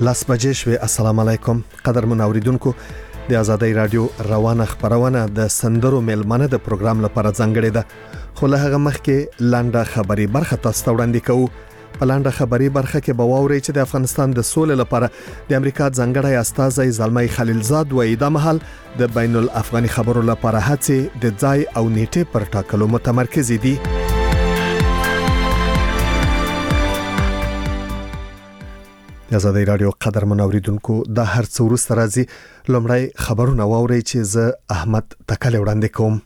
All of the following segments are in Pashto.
لاس بجې شوې. السلام علیکم قدرمن اوریدونکو، د آزادۍ رادیو روانه خبرونه د سندرو میلمنه د پروګرام لپاره ځانګړې ده، خو له هغه مخکې لنډه خبري برخه تاسو ته وړاندې کوو. په لنډه خبري برخه کې به واورئ چې د افغانستان د سولې لپاره د امریکا ځانګړی استازی زلمی خلیلزاد وایي د مهال د بین الافغاني خبرو لپاره هڅې د ځای او نیټه پر ټاکلو متمرکز دي. د آزادۍ رادیو قدرمن اوریدونکو، د هر څه وروسته راځي. لومړی خبرونه واورئ چې زه احمد تکل وړاندې کوم.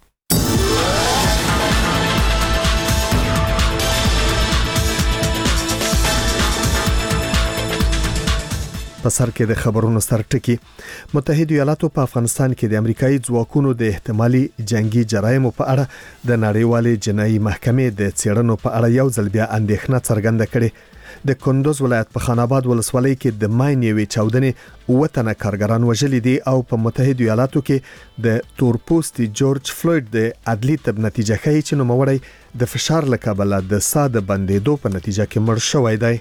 په سر کې د خبرونو سرټکی. متحده ایالاتو په افغانستان کې د امریکایي ځواکونو د احتمالي جنگي جرایمو په اړه د نړیوالې جنایي محکمې د څېړنو په اړه یو ځل بیا اندېښنه څرګنده کړې. د کندوز ولایت په خان آباد ولسوالۍ کې د ماین یوې چاودنې 9 تنه کارګران وژلي دي او په متحده ایالاتو کې د تورپوستي جورج فلوید د عدلي تب نتیجه ښیي چې نوموړی د فشار له کبله د ساده بندیدو په نتیجه کې مړ شوی دی.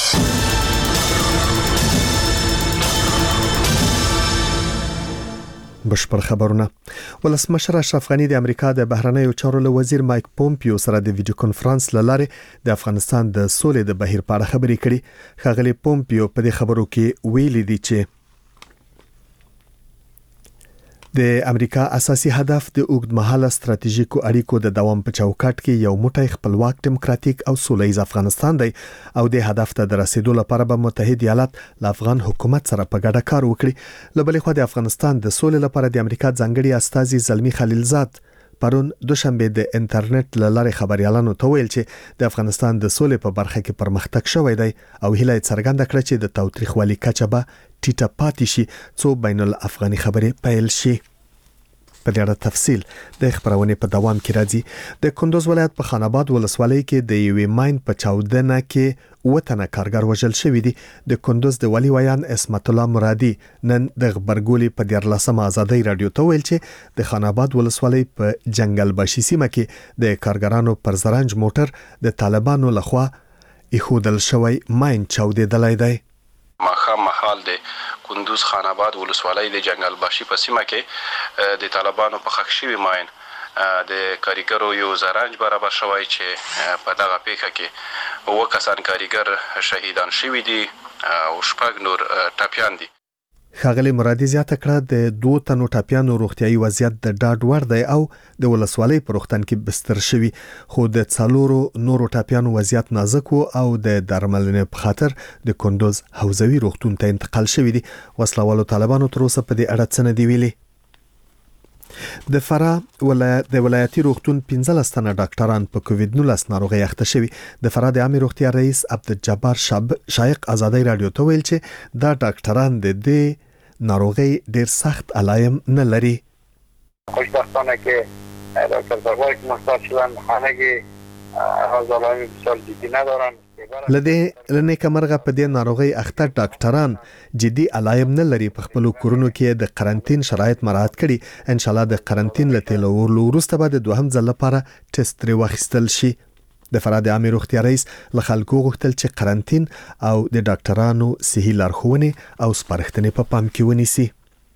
بشپړ خبرونه. ولسمشر اشرف غنی د امریکا د بهرنیو چارو وزیر مایک پومپیو سره د ویډیو کانفرنس لاره د افغانستان د سولې د بهیر په اړه خبرې کړې. ښاغلي پومپیو په دې خبرو کې ویلي دي چې د امریکا اساسي هدف د اوږدمهاله ستراتیژیکو اړیکو د دوام په چوکاټ کې یو موټی خپلواک دیموکراتیک او سولهییز افغانستان دی او د هدف ته د رسیدو لپاره به متحده ایالات له افغان حکومت سره په ګډه کار وکړي. له بلې خوا د افغانستان د سولې لپاره د امریکا ځانګړي استازي زلمی خلیلزاد پرون دوشنبه د انټرنیټ له لارې خبريالانو ته ویل چې د افغانستان د سولې په برخه کې پرمختګ شوی دی او هیله څرګنده کړه چې د تاوتریخوالي کچه به ټیټه پاتې شي څو بین الافغاني خبرې پیل شي. په دې اړه تفصیل د خبرونه په دوام کې راځي. د کندوز ولایت په خان آباد ولسوالۍ کې د یوې ماین په چاودنه کې 9 تنه کارګر وژل شوی دي. د کندوز د ولی ویان اسمت الله مرادي نن د خبرګولي په 14 آزادۍ رادیو ته ویل چې د خان آباد ولسوالۍ په جنگل باشي سیمه کې د کارګرانو پر زرنج موټر د طالبانو لخوا ایښودل شوی ماین چاودېدلی دی. ماخام محل د کندوز خان آباد ولسوالۍ د جنگل باشي په سیمه کې د طالبانو په خښ شوی ماین د کاریګرو یو زرنج برابر شوی چې په دغه پیښه کې 9 کسان کاریګر شهیدان شوی دي او 6 نور ټپیان دي. ښاغلي مرادي زیاته کړه د 2 تنو ټپیانو روغتيایي وضعیت د ډاډ وړ دی او د ولسوالۍ په روغتون کې بستر شوی، خو د 4 نورو ټپیانو وضعیت نازک او د درملنې په خاطر د کندوز حوزوي روغتون ته انتقال شوی دي. وسلوالو طالبانو تر اوسه په دې اړه څه نه دی ویلي. د فراه د ولایتي روغتون 15 تنه ډاکټران په کووید-19 ناروغي اخته شوي. د فراه د عامه روغتیا رئیس عبدالجبار شایق آزادۍ رادیو ته ویل چې دا ډاکټران د دې ناروغي ډیر سخت علایم نه لري. خوشبختانه که دکتر زربایی که محتاج شدن خانه که از علایم بسیار جدی ندارن. لنه کمرغه په دې ناروغي اخته ډاکټران جدي علایم نه لري. په خپل کورونو کې د قرنټین شرایط مراعات کړي. ان شاء الله د قرنټین له تلو وروسته به د دوهم ځل لپاره ټیسټ لري واخیستل شي. د فراه د عامه روغتیا رئیس له خلکو غوښتل چې قرنټین او د ډاکټرانو صحي لارښوونې او سپارښتنې په پام کې ونیسي.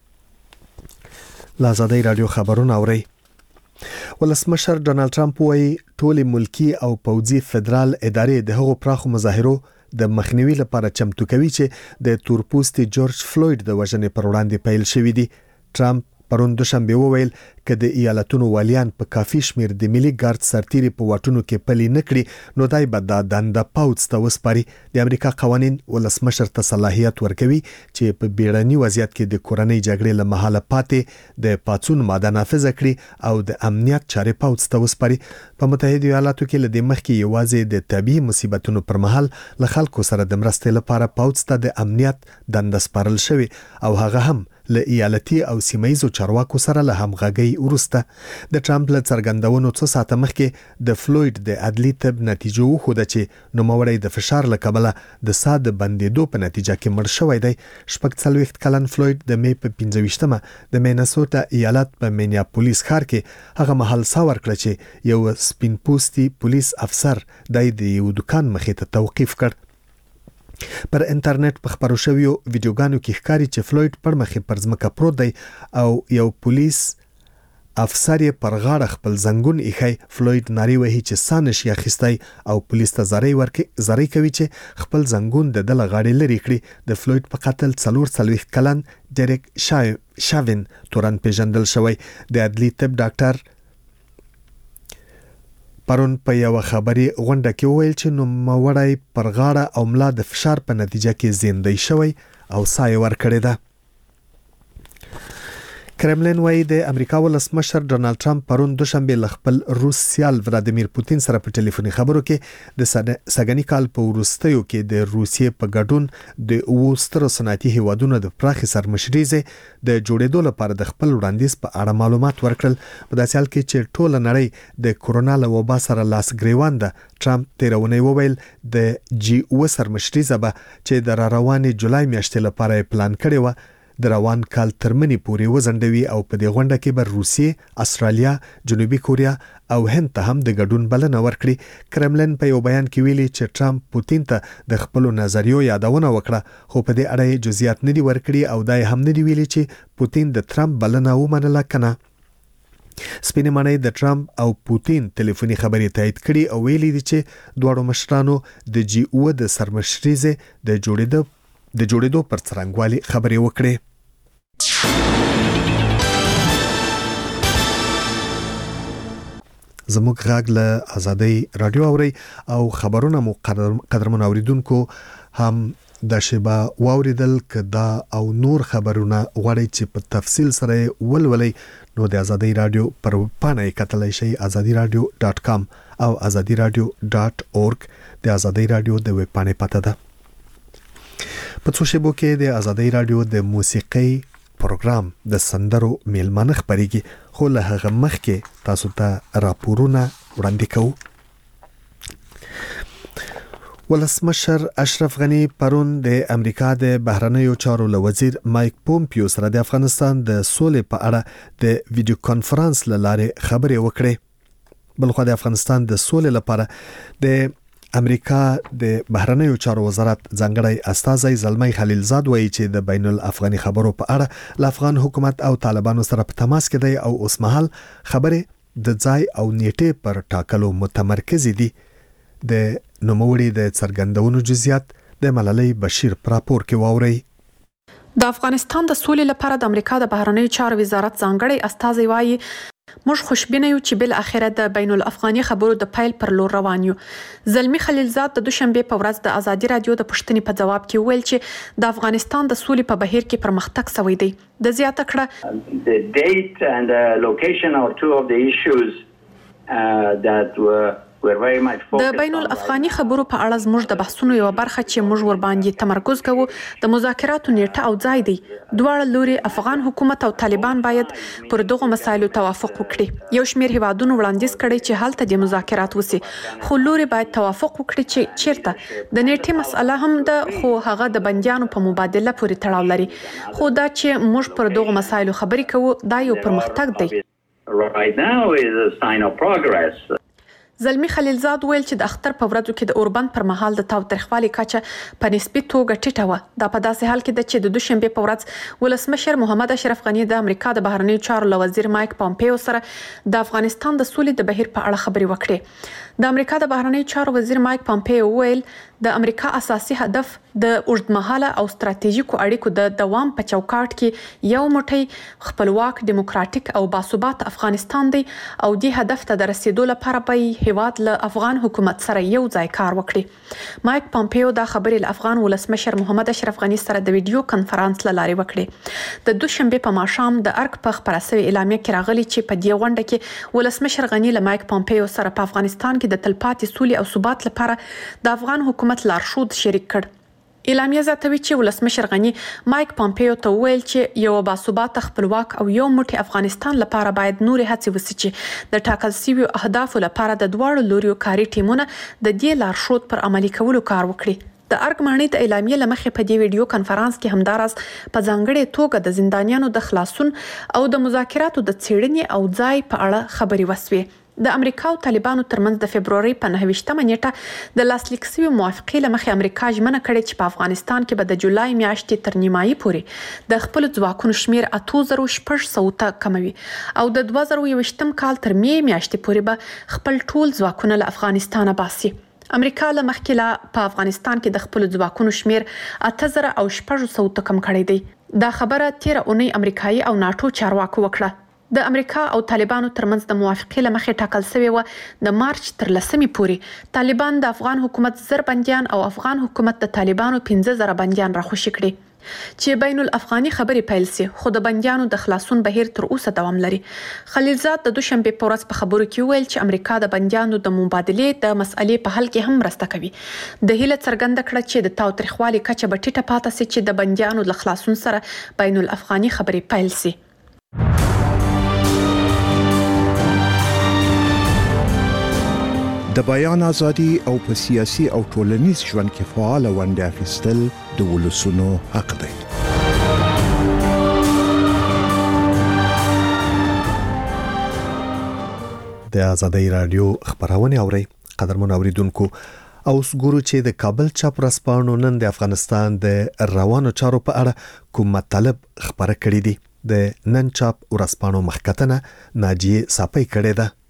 آزادۍ رادیو خبرونه اوري. ولسمشر ډونالد ټرمپ وايي ټول ملکی او پوځي فدرال ادارې د هغو پراخو مظاهرو د مخنیوي لپاره چمتو کوي چې د تورپوستي جورج فلوید د وژنې پر وړاندې پیل شوی دي. ټرمپ پرون دوشنبه وویل چې د ایالتونو والیان په کافي شمیر د ملي ګارد سرتیري په واټونو کې پلي نکړي نو دای به د دنده پوځ ته وسپاري. د امریکا قوانین ولسمشر ته صلاحیت ورکوي چې په بیړني وضعیت کې د کورنۍ جګړې له مهاله پاتې د پاتون ماده نافذ کړي او د امنیت چارې پوځ ته وسپاري. په متحده ایالاتو کې لدې مخکې یوازې د طبيعي مصیبتونو پر مهال له خلکو سره د مرستې لپاره پوځ ته د امنیت دنده سپارل شوی او هغه هم له ایالتي او سیمایي چارواکو سره له همغږي ورسته. د ټرمپ له څرګندونو څو ساعته مخکې د فلوید د عدلي تب نتیجه وښوده چې نوموړی د فشار له کبله د ساده بندیدو په نتیجه کې مړ شوی دی. 46 کلن فلوید د می په 25مه د مینسوټا ایالت په مینیاپولیس ښار کې هغه محل ساور کړ چې یو سپین پوستي پولیس افسر د یو دکان مخې ته توقیف کړ. پر انټرنیټ په خبرو شویو ویډیوګانو کې ښکاري چې فلوید پر مخې پر ځمکه پروت دی او یو پولیس افسر یې پر غاړه خپل زنګون ایښی. فلوید ناری وهي چې سانش یې اخیستی او پولیس ته زاری کوي چې خپل زنګون د دله غاړې لري کړي. د فلوید په قتل 44 کلن ډیرک شاوین تورن پیژندل شوی. د عدلی طب ډاکټر پرون په یو خبري غونډه کې وویل چې نوموړی پر غاړه او ملا د فشار په نتیجه کې زیندۍ شوی او ساه یې ورکړې ده. کرملین وایي د امریکا ولسمشر ډونالد ټرمپ پرون دوشنبه ل خپل روس سیال ولادیمیر پوتین سره په ټلیفوني خبرو کې د سګنی کال په وروستیو کې د روسیې په ګډون د اوستر صنعتي هیوادونو د پراخي سرمشريزه د جوړېدو لپاره د خپل وړاندیز په اړه معلومات ورکړل. په داسې حال کې چې ټول نړۍ د کورونا له وبا سره لاس ګریوان ده. ټرمپ تیرونه وویل د G7 سرمشريزه به چې د روانې جولای میاشتې لپاره پلان کړی و د روان کال ترمنې پورې وزندوي او په دې غونډه کې به روسیې، استرالیا، جنوبي کوریا او هند ته هم د ګډون بلنه ورکړي. کرملین په یو بیان کې ویلي چې ټرمپ پوتین ته د خپل نظریو یادونه وکړه خو په دې اړه جزئیات نه دي ورکړي او دای هم نه دی ویلي چې پوتین د ټرمپ بلنه ومنله کنه. سپینې ماڼۍ د ټرمپ او پوتین ټلیفوني خبرې تایید کړي او ویلي دي چې دواړو مشرانو د G7 د سرمشريزه د جوړېدو پر څرنګوالي خبرې وکړي. زموږ غږ له آزادۍ رادیو اوري او خبرونه مو قدرمن اوریدونکو هم د شبا واوریدل کدا او نور خبرونه غواړي چې په تفصیل سره ولولي نو د آزادۍ رادیو پر پاڼه کتلای شي azadiiradio.com او azadiiradio.org د آزادۍ رادیو د ویب پاڼې پته ده. په څو شیبو کې د آزادۍ رادیو د موسیقي پروګرام د سندرو میلمانه خبريږي خو له هغه مخکې تاسو ته راپورونه وړاندې کوو. ولسمشر اشرف غنی پرون د امریکا د بهرنیو چارو وزیر مایک پومپیو سره د افغانستان د سولې په اړه د ویډیو کانفرنس لاره خبرې وکړې. بلخو د افغانستان د سولې لپاره د امریکا د بهرنیو چارو وزارت ځانګړی استازی زلمی خلیلزاد وایي چې د بین الافغاني خبرو په اړه ل افغان حکومت او طالبانو سره په تماس کې دی او اوس مهال خبرې د ځای او نیټه پر ټاکلو متمرکز دي. د نوموړي د څرګندونو جزئیات د ملالۍ بشیر پر راپور کې واوري. د افغانستان د سولې لپاره د امریکا د بهرنیو چارو وزارت ځانګړی استازی وایي موږ خوشبینه یو چې بل اخره د بین الافغاني خبرو د پایل پر لور روان یو. زلمی خلیلزاد د دوشنبه په ورځ د آزادي رادیو د پښتنې په جواب کې ویل چې د افغانستان د سولې په بهیر کې پرمختګ شوی دی. د زیاته کړه the date and the location are two of the issues that were very much focused. د بین الافغاني خبرو په اړه زموږ د بحثونو یو برخه چې موږ ور باندې تمرکز کوو د مذاکراتو نیټه او ځای دی. دواړه لوري افغان حکومت او طالبان باید پر دغه مسایلو توافق وکړي. یو شمېر هیوادونو وړاندیز کړي چې هلته د مذاکرات وسی خو لوري باید توافق وکړي چې چیرته د نیټه مسله هم ده خو هغه د بندیانو په مبادله پورې تړاو لري. خو دا چې موږ پر دغه مسایلو خبرې کوو دا یو پرمختګ دی. Right now is a sign of progress. زلمی خلیلزاد ویل چې د اختر په ورځو کې د اوربند پر مهال د تاوتریخوالي کچه په نسبي توګه ټیټه و. دا په داسې حال کې ده چې د دوشنبه په ورځ ولسمشر محمد اشرف غنی د امریکا د بهرنیو چارو وزیر مایک پومپیو سره د افغانستان د سولې د بهیر په اړه خبرې وکړې. د امریکا د بهرنیو چارو وزیر مایک پومپیو ویل د امریکا اساسي هدف د اوږدمهاله او ستراتیژیکو اړیکو د دوام په چوکاټ کې یو موټی خپلواک دیموکراتیک او باثبات افغانستان دی او دې هدف ته د رسیدو لپاره به هیواد له افغان حکومت سره یو ځای کار وکړي. مایک پومپیو دا خبرې له افغان ولسمشر محمد اشرف غنی سره د ویډیو کانفرنس لاري وکړي. د دوشنبه په ماښام د ارګ په خبره شوی اعلامیه کې راغلی چې په دې غونډه کې ولسمشر غنی له مایک پومپیو سره په افغانستان کې د تلپاتې سولې او ثبات لپاره د افغان حکومت لارښود شریک کړ. اعلامیه زیاتوي چې ولسمشر غنی مایک پومپیو ته ویل چې یو باثبات خپلواک او یو موټی افغانستان لپاره باید نور هڅې وسي چې د ټاکل شویو اهدافو لپاره د دواړو لوريو کاري ټیمونه د دې لارښود پر عملي کولو کار وکړي. د ارګ ماڼۍ د اعلامیه لمخې په دې ویډیو کانفرنس کې همداراز په ځانګړې توګه د زندانیانو د خلاصون او د مذاکراتو د څېړنې او ځای په اړه خبرې وسوې. د امریکا او طالبانو ترمنځ د فبرवरी په 9مه نیټه د لاسلیک شوی موافقې لمخې امریکا ژمنه کړې چې په افغانستان کې به د جولای میاشتې تر نیمایي پورې د خپل ځواکونو شمیر 8600 ته کموي او د 2021م کال تر می میاشتې پورې به خپل ټول ځواکونه له افغانستانه باسي. امریکا له مخکې په افغانستان کې د خپل ځواکونو شمیر 8600 ته کم کړی دی. دا خبره تیر اونۍ امریکایي او ناتو چارواکو وکړه. د امریکا او طالبانو ترمنځ د موافقې لمخې ټاکل شوی و د مارچ تر 10مې پورې طالبان د افغان حکومت 1000 بنديان او افغان حکومت د طالبانو 15000 بنديان راخوشي کړي چې بین الافغاني خبرې پیل سي. خو د بنديانو د خلاصون بهیر تر اوسه دوام لري. خلیلزاد د دوشنبه په ورځ په خبرو کې ویل چې امریکا د بنديانو د مبادله د مسئلې په حل کې هم مرسته کوي. د هیله څرګنده کړه چې د تاوتریخوالي کچه به ټیټه پاتې سي چې د بنديانو د خلاصون سره بین الافغاني خبرې پیل سي. د بیان ازادي او په سیاسي او ټولنیز ژوند کې فعال ونډه اخیستل د ولسونو حق دی. د ازادۍ رادیو خبرونه اوري قدرمن اوریدونکو او ګورو چې د کابل چاپ رسپانو نن د افغانستان د روانو چارو په اړه کوم مطلب خبره کړې دي. د نن چاپ ورسپانو مخکتنه ناجیه صافی کړې ده.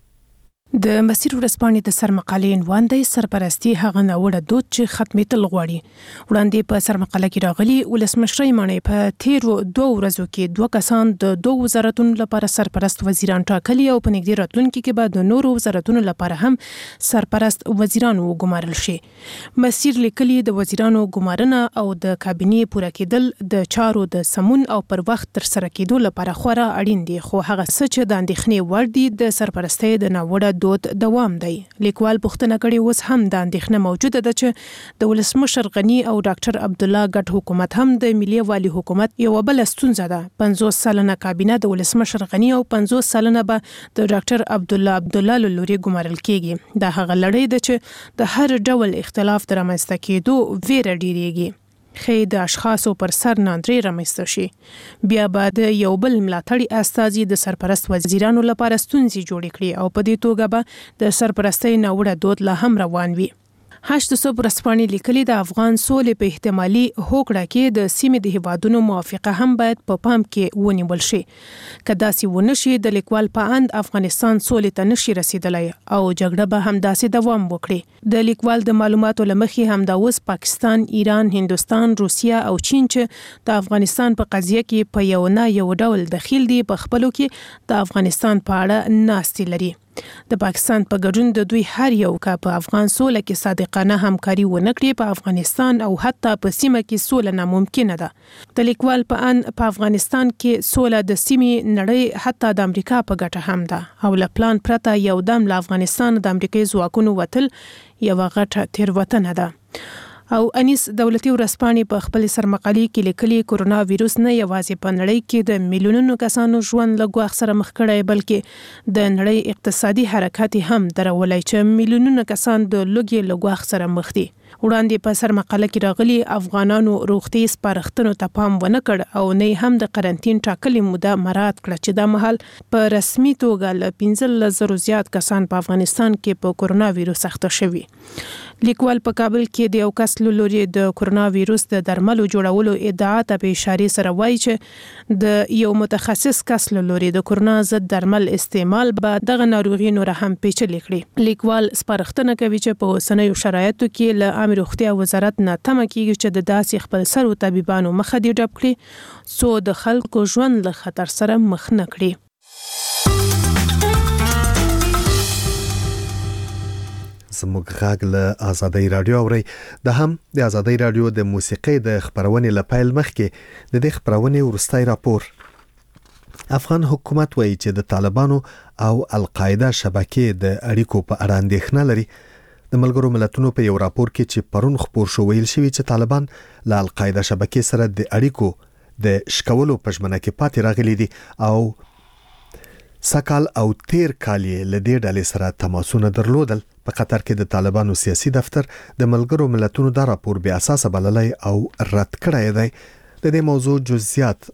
د مسیر ورسپانې د سرمقالې عنوان د سرپرستی هغه ناوړه دود چې ختمېدل غواړي. وړاندې په سرمقاله کې راغلي ولسمشرۍ مانې په تیرو 2 ورځو کې 2 کسان د 2 وزارتونو لپاره سرپرست وزیران ټاکلي او په نږدې راتلونکي کې به د نورو وزارتونو لپاره هم سرپرست وزیران وګمارل شي. مسیر لیکلي د وزیرانو ګمارنه او د کابینې پوره کېدل د چارو د سمون او پر وخت تر سره کېدو لپاره خورا اړین دي. خو هغه څه چې د اندېښنې وړ دي د سرپرستۍ د ناوړه دود دوام دی. لیکوال پوښتنه کړې اوس هم د اندېښنه موجوده ده چې د ولسمشر غنی او ډاکټر عبد الله ګډ حکومت هم د ملي والي حکومت یو بل ستونزه ده. 50 سلنه کابینه د ولسمشر غنی او 50 سلنه به د ډاکټر عبد الله لوري ګمارل کیږي. دا هغه لړۍ ده چې د هر ډول اختلاف د رامنځته کېدو ویره ډیریږي. خې د اشخاصو پر سر ناندري رامنځته شي. بیا به د یو بل ملاتړي استازي د سرپرست وزیرانو لپاره ستونزې جوړې کړي او په دې توګه به د سرپرستۍ ناوړه دود لا هم روان وي. 800 ورسپانې لیکلي د افغان سولې په احتمالي هوکړه کې د سیمې د هیوادونو موافقه هم باید په پام کې ونیول شي. که داسې ونه شي د لیکوال په اند افغانستان سولې ته نشي رسیدلی او جګړه به هم داسې دوام وکړي. د لیکوال د معلوماتو لمخې هم دا اوس پاکستان، ایران، هندوستان، روسیا او چین چې د افغانستان په قضیه کې په یو ډول دخیل دي په خپلو کې د افغانستان په اړه ناستې لري. د پاکستان په ګډون د دوی هر یو کا په افغان سوله کې صادقانه همکاري ونه کړي په افغانستان او حتی په سیمه کې سوله ناممکنه ده. د لیکوال په ان په افغانستان کې سوله د سیمې نړۍ حتی د امریکا په ګټه هم ده او له پلان پرته یو دم له افغانستان د امریکای ځواکونو وتل یو غټه تیروتنه ده. او انیس دولتي ورسپانې په خپل سرمقالې کې لیکلي کورونا وایروس نه یوازې په نړۍ کې د میلیونونو کسانو ژوند له ګواښ سره مخ کړی بلکې د نړۍ اقتصادي حرکت هم درولای چې میلیونونو کسان د لوږې له ګواښ سره مخ دي. وړاندې په سرمقاله کې راغلي افغانانو روغتي سپارښتنو ته پام ونه کړ او نه هم د قرنټین ټاکلې موده مراعات کړه چې د مهال په رسمي توګه له 15,000 زیات کسان په افغانستان کې په کورونا وایروس اخته شوي. لیکوال په کابل کې د یو کس لوري د کورونا وایروس د درملو جوړولو ادعا ته په اشاره سره وایي چې د یو متخصص کس لوري د کورونا ضد درمل استعمال به دغه ناروغي نور هم پیچلې کړي. لیکوال سپارښتنه کوي چې په اوسنیو شرایطو کې له عامه روغتیا وزارت نه تمه کیږي چې د داسې خپل سرو طبيبانو مخه دی ډب کړي څو د خلکو ژوند له خطر سره مخ نه کړي. زموږ غږ له ازادۍ رادیو اوري. د هم د ازادۍ رادیو د موسیقۍ د خبرونې لپاره مخکې د دې خبرونې ورستای راپور. افغان حکومت وایي چې د طالبانو او القاعده شبکې د اړیکو په اړه اندېښنه لري. د ملګرو ملتونو په یو راپور کې چې پرون خبر شو ویل شوی چې طالبان له القاعده شبکې سره د اړیکو د شکولو پښمنه کې پاتې راغلي دي او سکال او تیر کالی لدې ډلې سره تماسونه درلودل. په قطر کې د طالبانو سیاسي دفتر د ملګرو ملتونو دا راپور بیا اساس بللی او رد کړی دی. د دې موضوع جزئیات